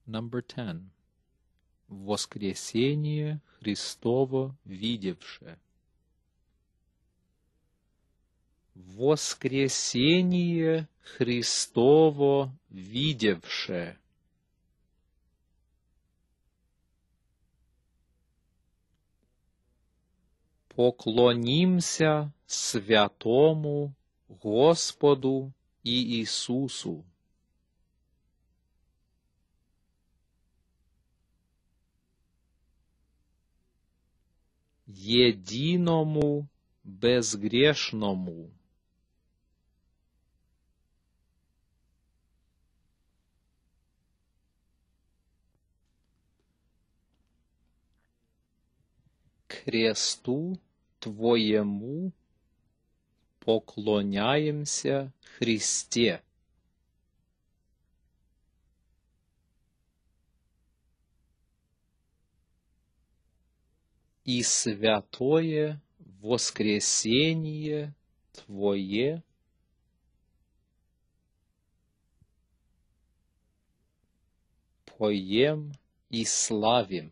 Number 10. Воскресение Христово видевше. Воскресение Христово видевше. Поклонимся святому Господу Иисусу. Единому безгрешному. Кресту Твоему поклоняемся, Христе. И святое воскресение Твое поем и славим.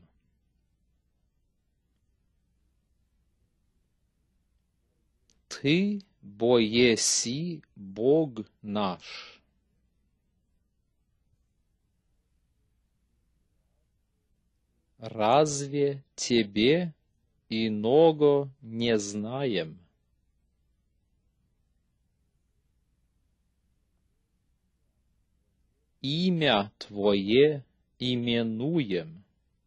Ты бо еси Бог наш. Разве Тебе иного не знаем? Имя Твое именуем.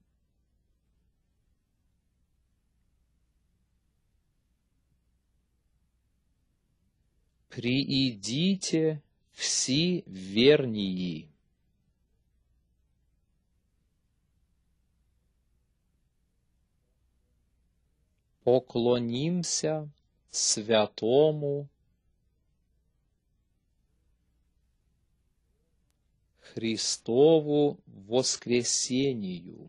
Приидите все вернии. Поклонимся святому Христову воскресению.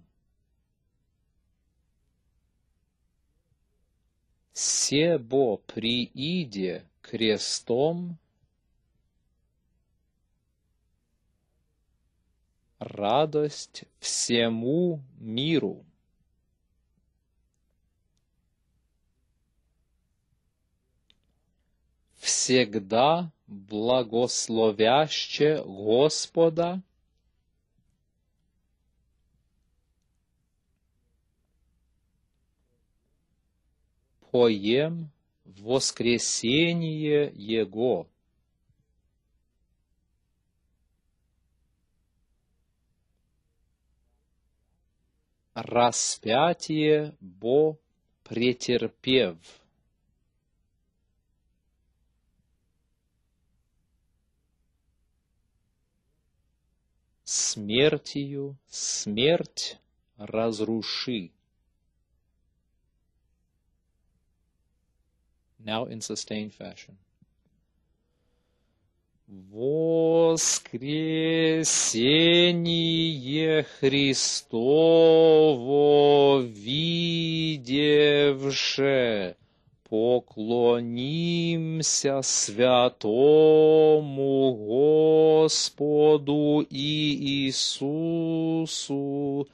Себо прииде крестом радость всему миру. Всегда благословяще Господа поем воскресение Его. Распятие бо претерпев. Смертью смерть разруши. Now in sustained fashion. Воскресение Христово видевше, поклонимся святому Господу Иисусу,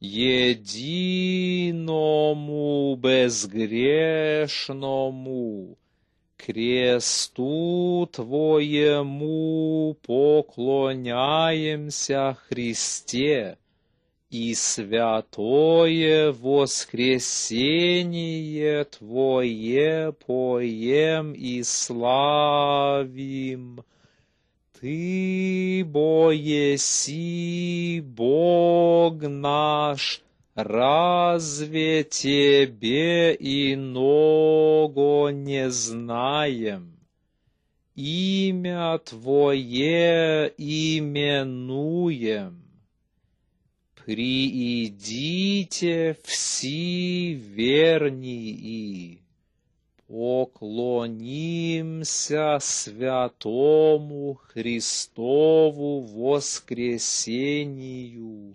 единому безгрешному. Кресту Твоему поклоняемся, Христе, и святое воскресение Твое поем и славим. Ты бо еси Бог наш, разве Тебе иного не знаем? Имя Твое именуем. Приидите все вернии, поклонимся святому Христову воскресению.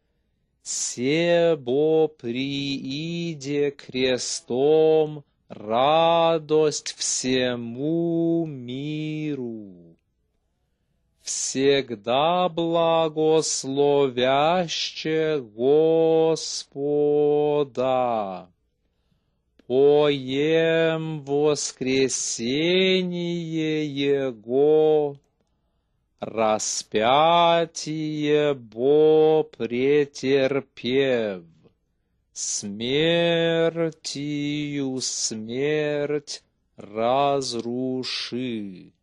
Себо прииде крестом радость всему миру. всегда благословяще Господа. Поем воскресение Его, распятие Бо претерпев, смертью смерть разруши.